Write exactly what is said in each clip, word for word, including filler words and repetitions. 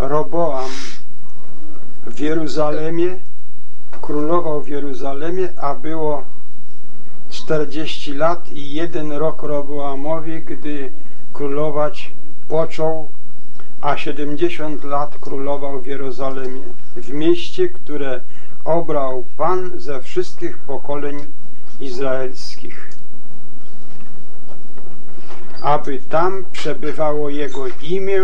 Roboam w Jeruzalemie, królował w Jeruzalemie, a było czterdzieści lat i jeden rok Roboamowi, gdy królować począł, a siedemdziesiąt lat królował w Jerozolimie, w mieście, które obrał Pan ze wszystkich pokoleń izraelskich, aby tam przebywało Jego imię,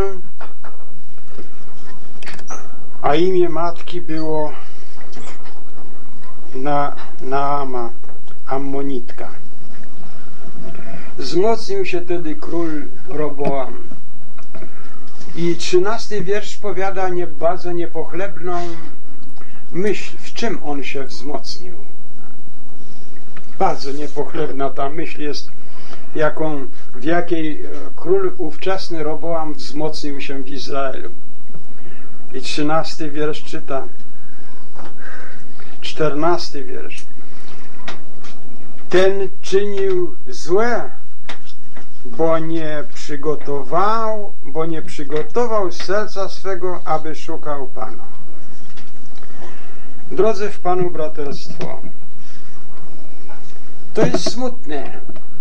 a imię matki było Na, Naama, Ammonitka. Wzmocnił się wtedy król Roboam. I trzynasty wiersz powiada nie, bardzo niepochlebną myśl, w czym on się wzmocnił. Bardzo niepochlebna ta myśl jest, jaką, w jakiej król ówczesny Roboam wzmocnił się w Izraelu. I trzynasty wiersz czyta, czternasty wiersz. Ten czynił złe, bo nie przygotował, bo nie przygotował serca swego, aby szukał Pana. Drodzy w Panu braterstwo, to jest smutne,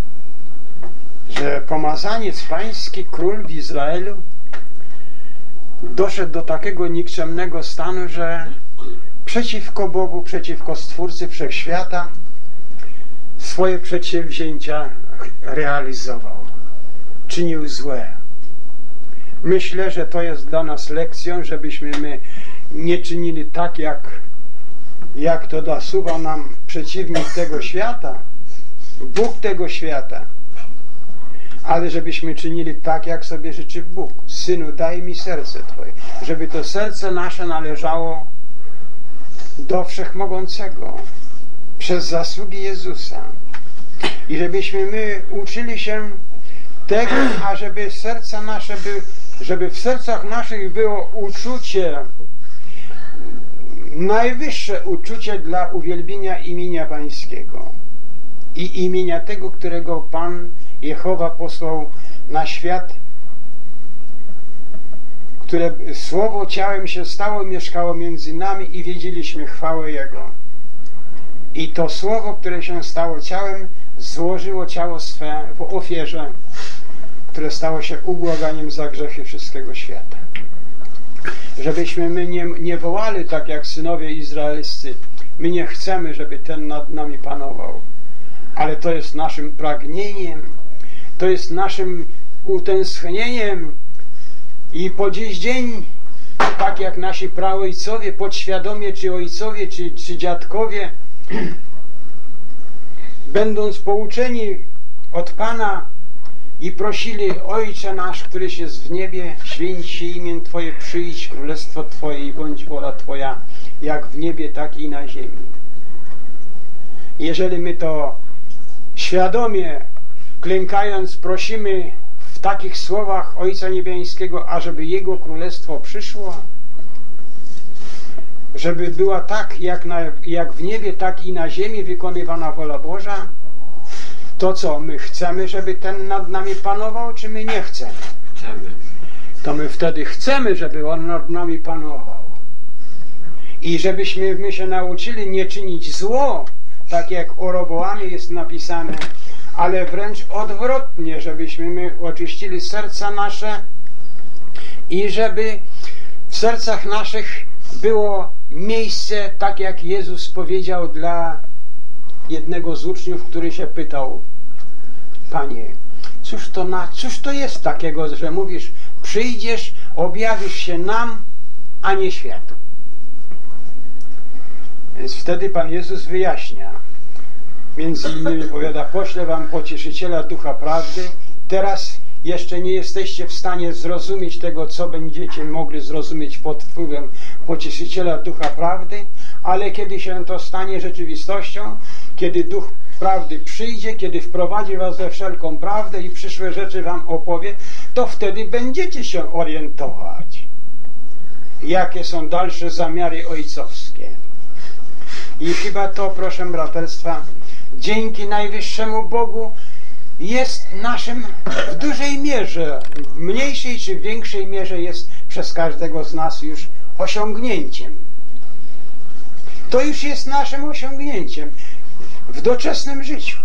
że pomazaniec pański, król w Izraelu, doszedł do takiego nikczemnego stanu, że przeciwko Bogu, przeciwko Stwórcy Wszechświata swoje przedsięwzięcia realizował. Czynił złe. Myślę, że to jest dla nas lekcją, żebyśmy my nie czynili tak, jak, jak to nasuwa nam przeciwnik tego świata, Bóg tego świata, ale żebyśmy czynili tak, jak sobie życzy Bóg. Synu, daj mi serce Twoje, żeby to serce nasze należało do Wszechmogącego przez zasługi Jezusa. I żebyśmy my uczyli się tego, ażeby serca nasze były, żeby w sercach naszych było uczucie, najwyższe uczucie dla uwielbienia imienia Pańskiego i imienia tego, którego Pan Jehowa posłał na świat, które Słowo ciałem się stało i mieszkało między nami i wiedzieliśmy chwałę Jego. I to Słowo, które się stało ciałem, złożyło ciało swe w ofierze, które stało się ubłaganiem za grzechy wszystkiego świata. Żebyśmy my nie, nie wołali tak jak synowie izraelscy. My nie chcemy, żeby ten nad nami panował. Ale to jest naszym pragnieniem, to jest naszym utęsknieniem i po dziś dzień, tak jak nasi praojcowie, podświadomie, czy ojcowie, czy, czy dziadkowie, będąc pouczeni od Pana i prosili: Ojcze nasz, któryś jest w niebie, święć się imię Twoje, przyjdź królestwo Twoje i bądź wola Twoja, jak w niebie, tak i na ziemi. Jeżeli my to świadomie, klękając, prosimy w takich słowach Ojca Niebiańskiego, ażeby Jego królestwo przyszło, żeby była tak, jak, na, jak w niebie, tak i na ziemi wykonywana wola Boża, to co, my chcemy, żeby ten nad nami panował, czy my nie chcemy? Chcemy. To my wtedy chcemy, żeby on nad nami panował. I żebyśmy my się nauczyli nie czynić zło, tak jak o Roboamie jest napisane, ale wręcz odwrotnie, żebyśmy my oczyścili serca nasze i żeby w sercach naszych było miejsce, tak jak Jezus powiedział dla jednego z uczniów, który się pytał: Panie, cóż to, na, cóż to jest takiego, że mówisz, przyjdziesz, objawisz się nam, a nie światu? Więc wtedy Pan Jezus wyjaśnia. Między innymi powiada: poślę wam pocieszyciela Ducha Prawdy. Teraz jeszcze nie jesteście w stanie zrozumieć tego, co będziecie mogli zrozumieć pod wpływem pocieszyciela Ducha Prawdy, ale kiedy się to stanie rzeczywistością, kiedy Duch Prawdy przyjdzie, kiedy wprowadzi was we wszelką prawdę i przyszłe rzeczy wam opowie, to wtedy będziecie się orientować, jakie są dalsze zamiary ojcowskie. I chyba to, proszę braterstwa, dzięki najwyższemu Bogu jest naszym w dużej mierze, w mniejszej czy większej mierze jest przez każdego z nas już osiągnięciem. To już jest naszym osiągnięciem w doczesnym życiu.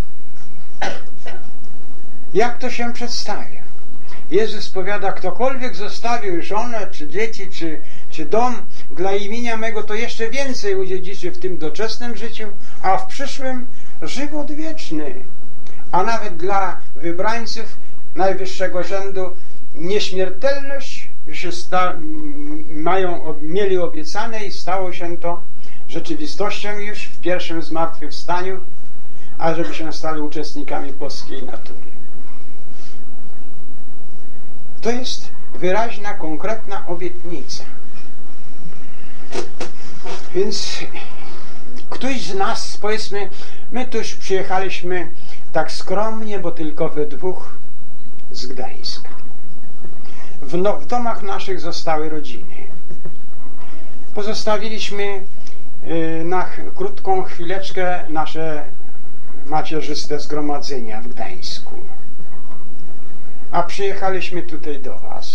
Jak to się przedstawia? Jezus powiada, ktokolwiek zostawił żonę, czy dzieci, czy, czy dom dla imienia mego, to jeszcze więcej udziedziczy w tym doczesnym życiu, a w przyszłym żywot wieczny. A nawet dla wybrańców najwyższego rzędu nieśmiertelność już sta, mają, mieli obiecane i stało się to rzeczywistością już w pierwszym zmartwychwstaniu, a żeby się stali uczestnikami boskiej natury. To jest wyraźna, konkretna obietnica. Więc ktoś z nas, powiedzmy, my tu już przyjechaliśmy tak skromnie, bo tylko we dwóch z Gdańska. W, no, w domach naszych zostały rodziny. Pozostawiliśmy y, na ch krótką chwileczkę nasze macierzyste zgromadzenia w Gdańsku. A przyjechaliśmy tutaj do was.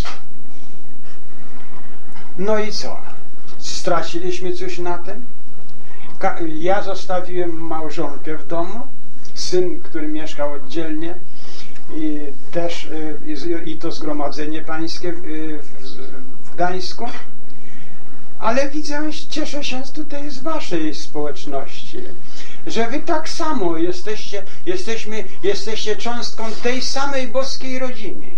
No i co? Straciliśmy coś na tym? Ka ja zostawiłem małżonkę w domu, syn, który mieszkał oddzielnie, i też y, i to zgromadzenie pańskie w, w, w Gdańsku. Ale widzę, cieszę się tutaj z waszej społeczności, że wy tak samo jesteście, jesteśmy, jesteście cząstką tej samej boskiej rodziny.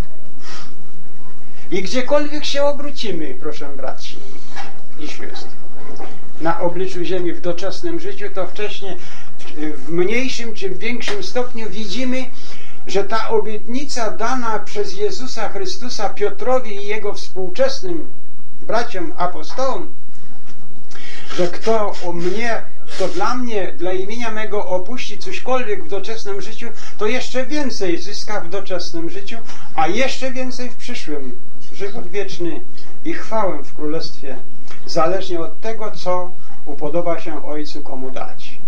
I gdziekolwiek się obrócimy, proszę braci i sióstr, na obliczu ziemi w doczesnym życiu, to wcześniej w mniejszym czy w większym stopniu widzimy, że ta obietnica dana przez Jezusa Chrystusa Piotrowi i jego współczesnym braciom apostołom, że kto o mnie, kto dla mnie, dla imienia mego opuści cośkolwiek w doczesnym życiu, to jeszcze więcej zyska w doczesnym życiu, a jeszcze więcej w przyszłym. Żywot wieczny i chwałę w Królestwie, zależnie od tego, co upodoba się Ojcu komu dać.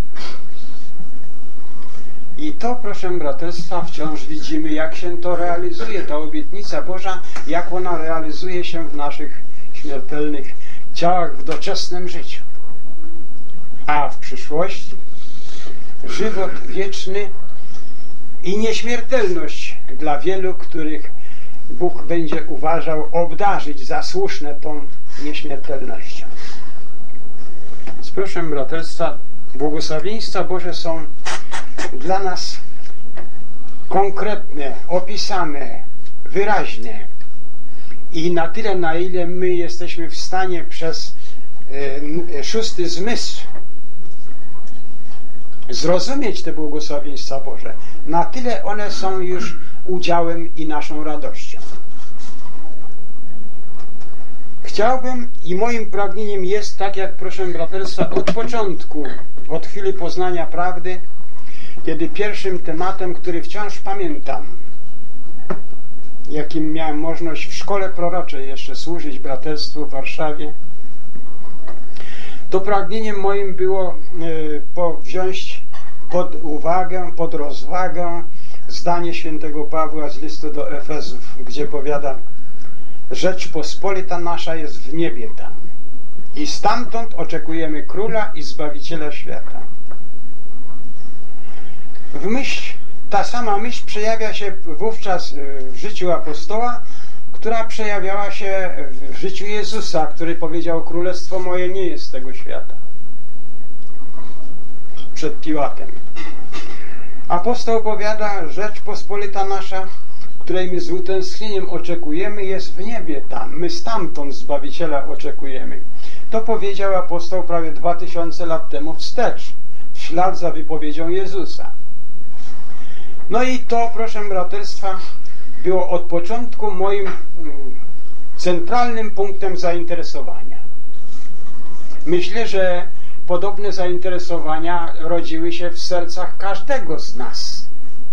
I to, proszę braterstwa, wciąż widzimy, jak się to realizuje, ta obietnica Boża, jak ona realizuje się w naszych śmiertelnych ciałach w doczesnym życiu. A w przyszłości żywot wieczny i nieśmiertelność dla wielu, których Bóg będzie uważał obdarzyć za słuszne tą nieśmiertelnością. Więc proszę braterstwa, błogosławieństwa Boże są dla nas konkretne, opisane, wyraźne i na tyle, na ile my jesteśmy w stanie przez e, szósty zmysł zrozumieć te błogosławieństwa Boże, na tyle one są już udziałem i naszą radością. Chciałbym i moim pragnieniem jest, tak jak proszę braterstwa, od początku, od chwili poznania prawdy, kiedy pierwszym tematem, który wciąż pamiętam, jakim miałem możliwość w szkole proroczej jeszcze służyć braterstwu w Warszawie, to pragnieniem moim było y, po, wziąć pod uwagę, pod rozwagę zdanie świętego Pawła z listu do Efezów, gdzie powiada: Rzeczpospolita nasza jest w niebie tam i stamtąd oczekujemy Króla i Zbawiciela świata. W myśl, ta sama myśl przejawia się wówczas w życiu apostoła, która przejawiała się w życiu Jezusa, który powiedział: Królestwo moje nie jest z tego świata. Przed Piłatem. Apostoł powiada: Rzeczpospolita nasza, której my z utęsknieniem oczekujemy, jest w niebie tam. My stamtąd Zbawiciela oczekujemy. To powiedział apostoł prawie dwa tysiące lat temu wstecz, w ślad za wypowiedzią Jezusa. No i to, proszę braterstwa, było od początku moim centralnym punktem zainteresowania. Myślę, że podobne zainteresowania rodziły się w sercach każdego z nas.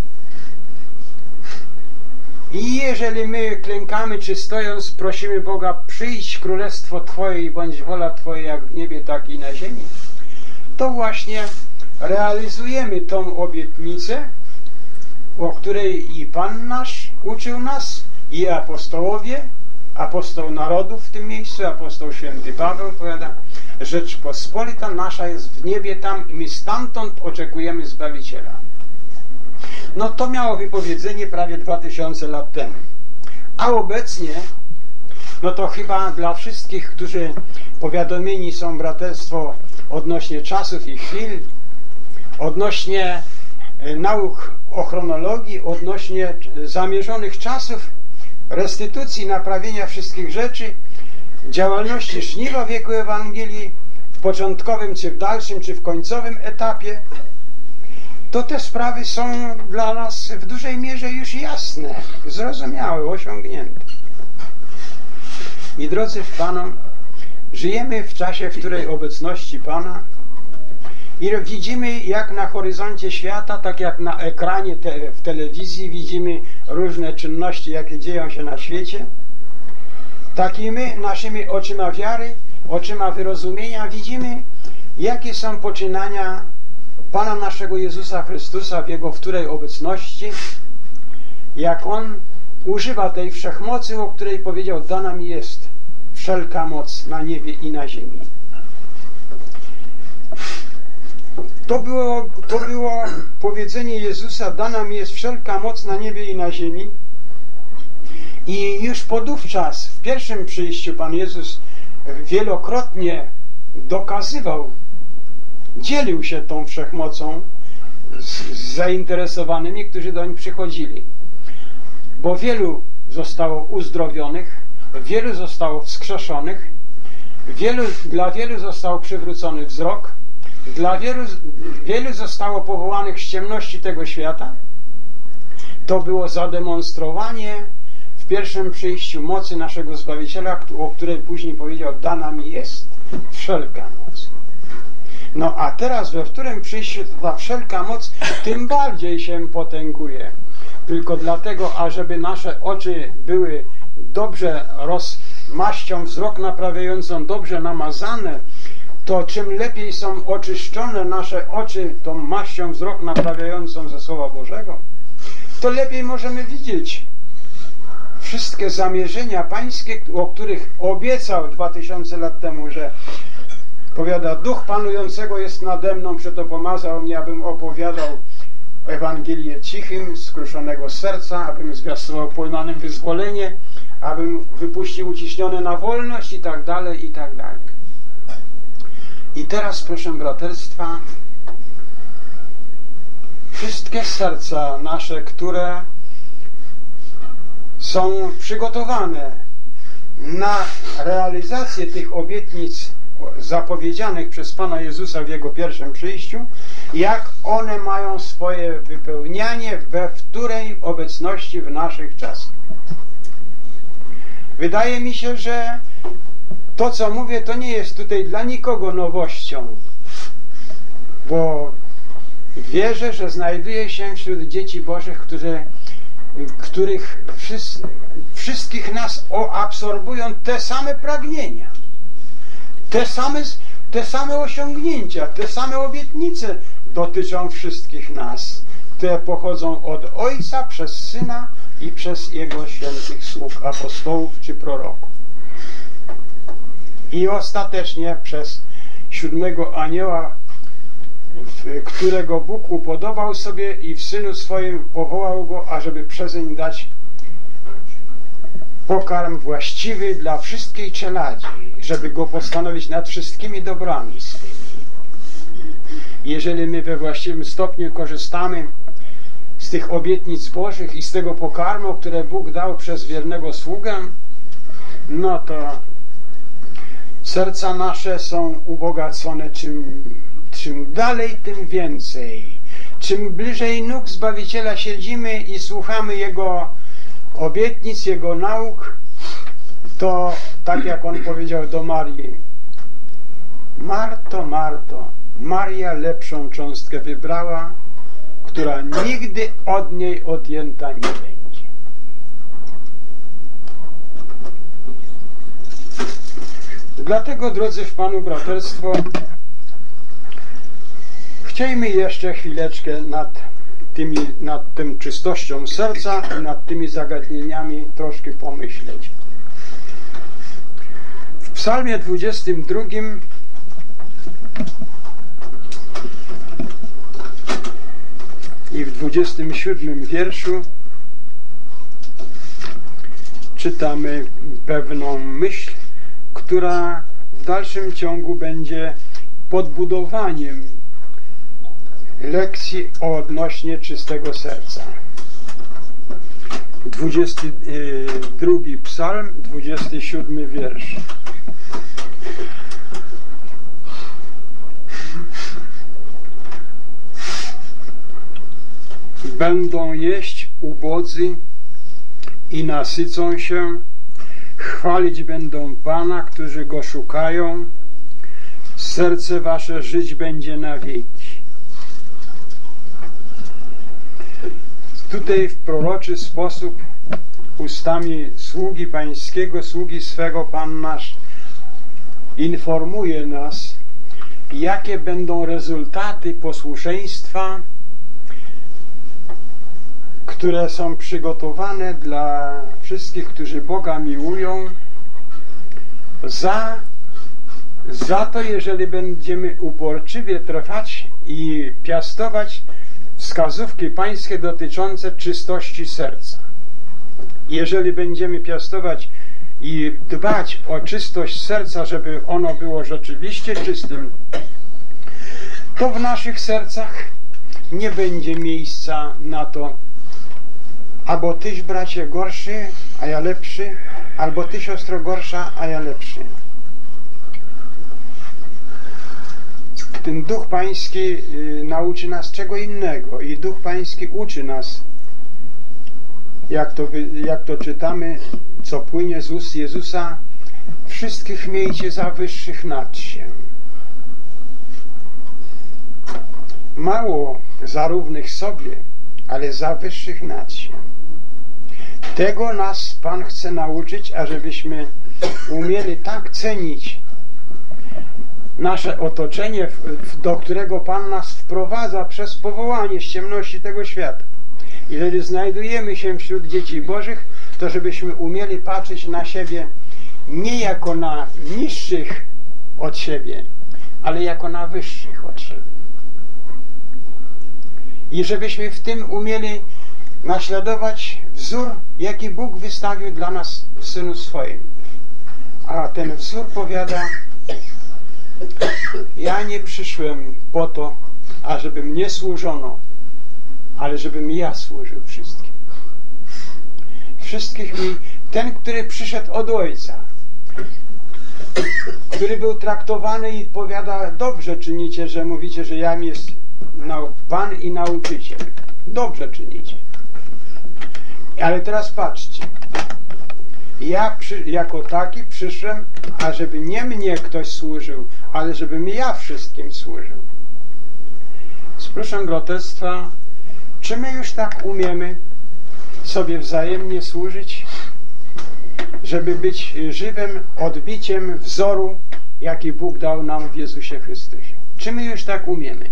I jeżeli my klękamy czy stojąc prosimy Boga: przyjdź królestwo Twoje i bądź wola Twoja jak w niebie, tak i na ziemi, to właśnie realizujemy tą obietnicę, o której i Pan nasz uczył nas, i apostołowie, apostoł narodów w tym miejscu, apostoł święty Paweł powiada, Rzeczpospolita nasza jest w niebie tam i my stamtąd oczekujemy Zbawiciela. No to miało wypowiedzenie prawie dwa tysiące lat temu. A obecnie, no to chyba dla wszystkich, którzy powiadomieni są braterstwo odnośnie czasów i chwil, odnośnie nauk o chronologii, odnośnie zamierzonych czasów, restytucji, naprawienia wszystkich rzeczy, działalności żniwa wieku Ewangelii w początkowym, czy w dalszym, czy w końcowym etapie, to te sprawy są dla nas w dużej mierze już jasne, zrozumiałe, osiągnięte. I drodzy w Panu, żyjemy w czasie, w której obecności Pana i widzimy, jak na horyzoncie świata, tak jak na ekranie te, w telewizji widzimy różne czynności, jakie dzieją się na świecie, tak i my naszymi oczyma wiary, oczyma wyrozumienia widzimy, jakie są poczynania Pana naszego Jezusa Chrystusa w Jego wtórej obecności, jak On używa tej wszechmocy, o której powiedział, dana mi jest wszelka moc na niebie i na ziemi. To było, to było powiedzenie Jezusa, dana mi jest wszelka moc na niebie i na ziemi. I już podówczas, w pierwszym przyjściu, Pan Jezus wielokrotnie dokazywał, dzielił się tą wszechmocą z, z zainteresowanymi, którzy doń przychodzili. Bo wielu zostało uzdrowionych, wielu zostało wskrzeszonych, wielu, dla wielu został przywrócony wzrok, dla wielu, wielu zostało powołanych z ciemności tego świata. To było zademonstrowanie w pierwszym przyjściu mocy naszego Zbawiciela, o której później powiedział, dana mi jest wszelka moc. No a teraz we wtórym przyjściu ta wszelka moc tym bardziej się potęguje. Tylko dlatego, ażeby nasze oczy były dobrze rozmaścią, wzrok naprawiającą, dobrze namazane, to czym lepiej są oczyszczone nasze oczy tą maścią, wzrok naprawiającą ze Słowa Bożego, to lepiej możemy widzieć wszystkie zamierzenia pańskie, o których obiecał dwa tysiące lat temu, że powiada, Duch Panującego jest nade mną, przeto pomazał mnie, abym opowiadał Ewangelię cichym, skruszonego serca, abym zwiastował pojmanym wyzwolenie, abym wypuścił uciśnione na wolność i tak dalej, i tak dalej. I teraz, proszę braterstwa, wszystkie serca nasze, które są przygotowane na realizację tych obietnic zapowiedzianych przez Pana Jezusa w Jego pierwszym przyjściu, jak one mają swoje wypełnianie we wtórej obecności w naszych czasach. Wydaje mi się, że to, co mówię, to nie jest tutaj dla nikogo nowością, bo wierzę, że znajduje się wśród dzieci Bożych, którzy, których wszyscy, wszystkich nas absorbują te same pragnienia, te same, te same osiągnięcia, te same obietnice dotyczą wszystkich nas. Te pochodzą od Ojca, przez Syna i przez Jego świętych sług, apostołów czy proroków. I ostatecznie przez siódmego anioła, którego Bóg upodobał sobie i w Synu swoim powołał go, ażeby przezeń dać pokarm właściwy dla wszystkiej czeladzi, żeby go postanowić nad wszystkimi dobrami swymi. Jeżeli my we właściwym stopniu korzystamy z tych obietnic Bożych i z tego pokarmu, które Bóg dał przez wiernego sługę, no to serca nasze są ubogacone czym, czym dalej, tym więcej. Czym bliżej nóg Zbawiciela siedzimy i słuchamy Jego obietnic, Jego nauk, to tak jak On powiedział do Marii, Marto, Marto, Maria lepszą cząstkę wybrała, która nigdy od niej odjęta nie będzie. Dlatego, drodzy w Panu braterstwo, chciejmy jeszcze chwileczkę nad, tymi, nad tym czystością serca i nad tymi zagadnieniami troszkę pomyśleć. psalmie dwudziestym drugim i w dwudziestym siódmym wierszu czytamy pewną myśl, która w dalszym ciągu będzie podbudowaniem lekcji odnośnie czystego serca. dwudziesty drugi psalm, dwudziesty siódmy wiersz. Będą jeść ubodzy i nasycą się, chwalić będą Pana, którzy Go szukają, serce wasze żyć będzie na wieki. Tutaj w proroczy sposób ustami sługi Pańskiego, sługi swego Pan nasz informuje nas, jakie będą rezultaty posłuszeństwa, które są przygotowane dla wszystkich, którzy Boga miłują, za, za to, jeżeli będziemy uporczywie trwać i piastować wskazówki pańskie dotyczące czystości serca. Jeżeli będziemy piastować i dbać o czystość serca, żeby ono było rzeczywiście czystym, to w naszych sercach nie będzie miejsca na to, albo tyś, bracie, gorszy, a ja lepszy, albo ty, siostro, gorsza, a ja lepszy. Ten Duch Pański nauczy nas czego innego i Duch Pański uczy nas, jak to, jak to czytamy, co płynie z ust Jezusa: wszystkich miejcie za wyższych nad się. Mało za równych sobie, ale za wyższych nad się. Tego nas Pan chce nauczyć, ażebyśmy umieli tak cenić nasze otoczenie, do którego Pan nas wprowadza przez powołanie z ciemności tego świata. Jeżeli znajdujemy się wśród dzieci Bożych, to żebyśmy umieli patrzeć na siebie nie jako na niższych od siebie, ale jako na wyższych od siebie. I żebyśmy w tym umieli naśladować wzór, jaki Bóg wystawił dla nas w Synu swoim. A ten wzór powiada: ja nie przyszłem po to, ażeby mnie służono, ale żebym ja służył wszystkim. Wszystkich mi, ten, który przyszedł od Ojca, który był traktowany i powiada: dobrze czynicie, że mówicie, że jam jest Pan i nauczyciel. Dobrze czynicie. Ale teraz patrzcie. Ja przy, jako taki przyszłem, ażeby nie mnie ktoś służył, ale żebym ja wszystkim służył. Z proszę grotestwa, czy my już tak umiemy sobie wzajemnie służyć, żeby być żywym odbiciem wzoru, jaki Bóg dał nam w Jezusie Chrystusie? Czy my już tak umiemy?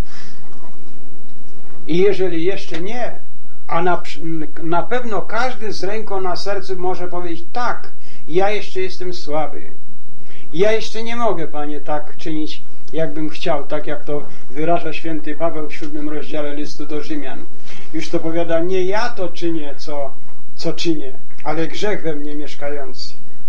I jeżeli jeszcze nie, a na, na pewno każdy z ręką na sercu może powiedzieć: tak, ja jeszcze jestem słaby. Ja jeszcze nie mogę, Panie, tak czynić, jakbym chciał, tak jak to wyraża święty Paweł w siódmym rozdziale listu do Rzymian. Już to powiada: nie ja to czynię, co, co czynię, ale grzech we mnie mieszkający.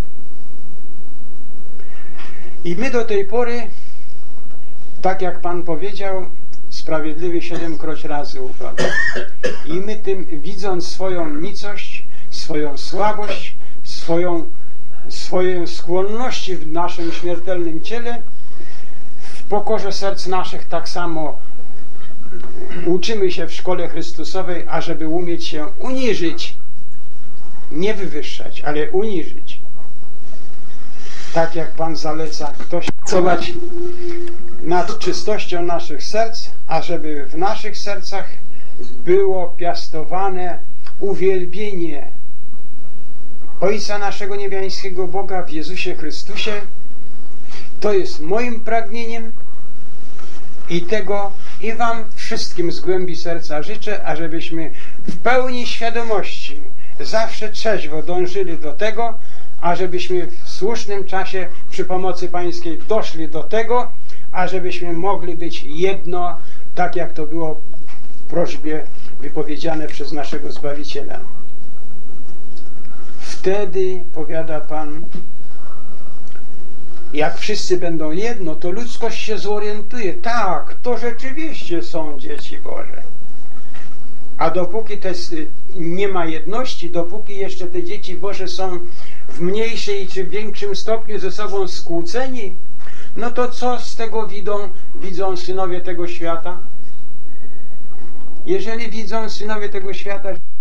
I my do tej pory, tak jak Pan powiedział, sprawiedliwy siedemkroć razy upadł. I my tym, widząc swoją nicość, swoją słabość, swoją, swoje skłonności w naszym śmiertelnym ciele, w pokorze serc naszych tak samo uczymy się w szkole Chrystusowej, ażeby umieć się uniżyć, nie wywyższać, ale uniżyć. Tak jak Pan zaleca, ktoś pracować nad czystością naszych serc, ażeby w naszych sercach było piastowane uwielbienie Ojca naszego niebiańskiego Boga w Jezusie Chrystusie. To jest moim pragnieniem i tego i wam wszystkim z głębi serca życzę, ażebyśmy w pełni świadomości zawsze trzeźwo dążyli do tego, ażebyśmy w słusznym czasie przy pomocy Pańskiej doszli do tego, ażebyśmy mogli być jedno, tak jak to było w prośbie wypowiedziane przez naszego Zbawiciela. Wtedy, powiada Pan, jak wszyscy będą jedno, to ludzkość się zorientuje. Tak, to rzeczywiście są dzieci Boże. A dopóki te, nie ma jedności, dopóki jeszcze te dzieci Boże są w mniejszej czy większym stopniu ze sobą skłóceni, no to co z tego widzą, widzą synowie tego świata? Jeżeli widzą synowie tego świata,